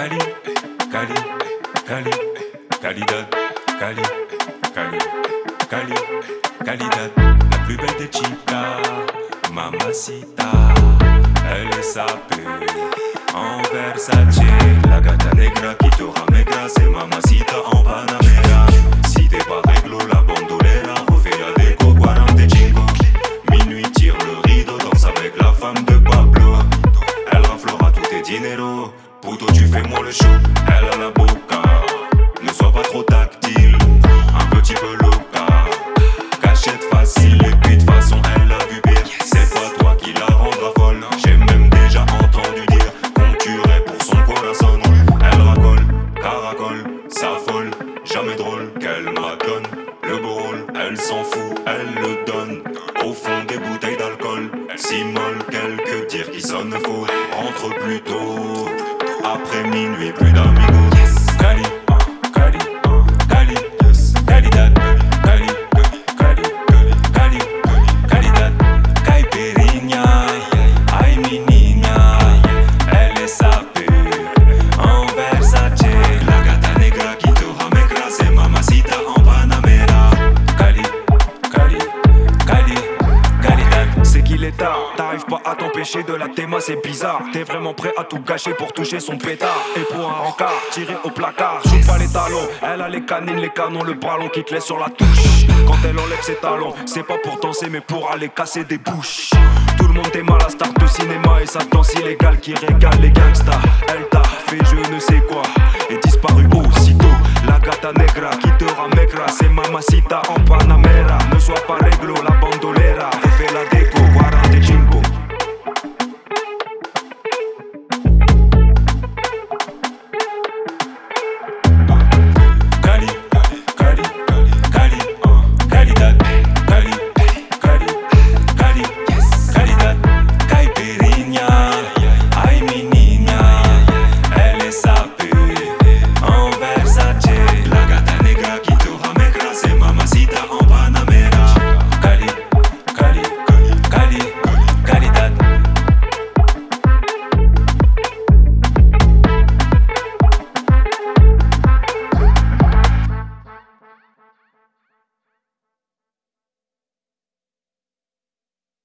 Cali, Cali, Cali, Calidad, Cali, Cali, Cali, Calidad, la plus belle des chicas, Mamacita, elle est sapée en Versace, la gata negra qui te ramegra, c'est Mamacita en Panamera. Si t'es pas réglo, la bandolera, refais la déco, 45. Minuit tire le rideau, danse avec la femme de Pablo. Elle raflera tous tes dineros, puto tu fais moi le show. Elle a la boca, ne sois pas trop tactile, un petit peu loca. Cachette facile et puis de façon elle a vu pire. C'est pas toi qui la rendra folle, j'ai même déjà entendu dire qu'on tuerait pour son corazon. Elle racole, caracole, s'affole, jamais drôle qu'elle m'adonne. Le beau rôle, elle s'en fout, elle le donne. Au fond des bouteilles d'alcool, si molle, quelques dires qui sonnent faux. Rentre plus tôt, après minuit, plus d'amigos. Cali, Cali, Cali, Calidad, Cali, Cali, Cali, Calidad, Caipirinha, ay mi niña, elle est sapée en Versace. La gata negra qui te ramegra, c'est Mamacita en Panamera. Cali, Cali, Cali, Calidad. C'est qu'il est tard, t'arrives pas à t'empêcher de la théma, c'est bizarre. T'es vraiment prêt à tout gâcher pour toucher son pétard. Et pour un rencard, tiré au placard, joue pas les talons. Elle a les canines, les canons, le ballon qui te laisse sur la touche. Quand elle enlève ses talons, c'est pas pour danser mais pour aller casser des bouches. Tout le monde est mal à star de cinéma et sa danse illégale qui régale les gangsters. Elle t'a fait je ne sais quoi et disparu aussitôt. La gata negra qui te ramegra, c'est Mamacita en Panamera. Ne sois pas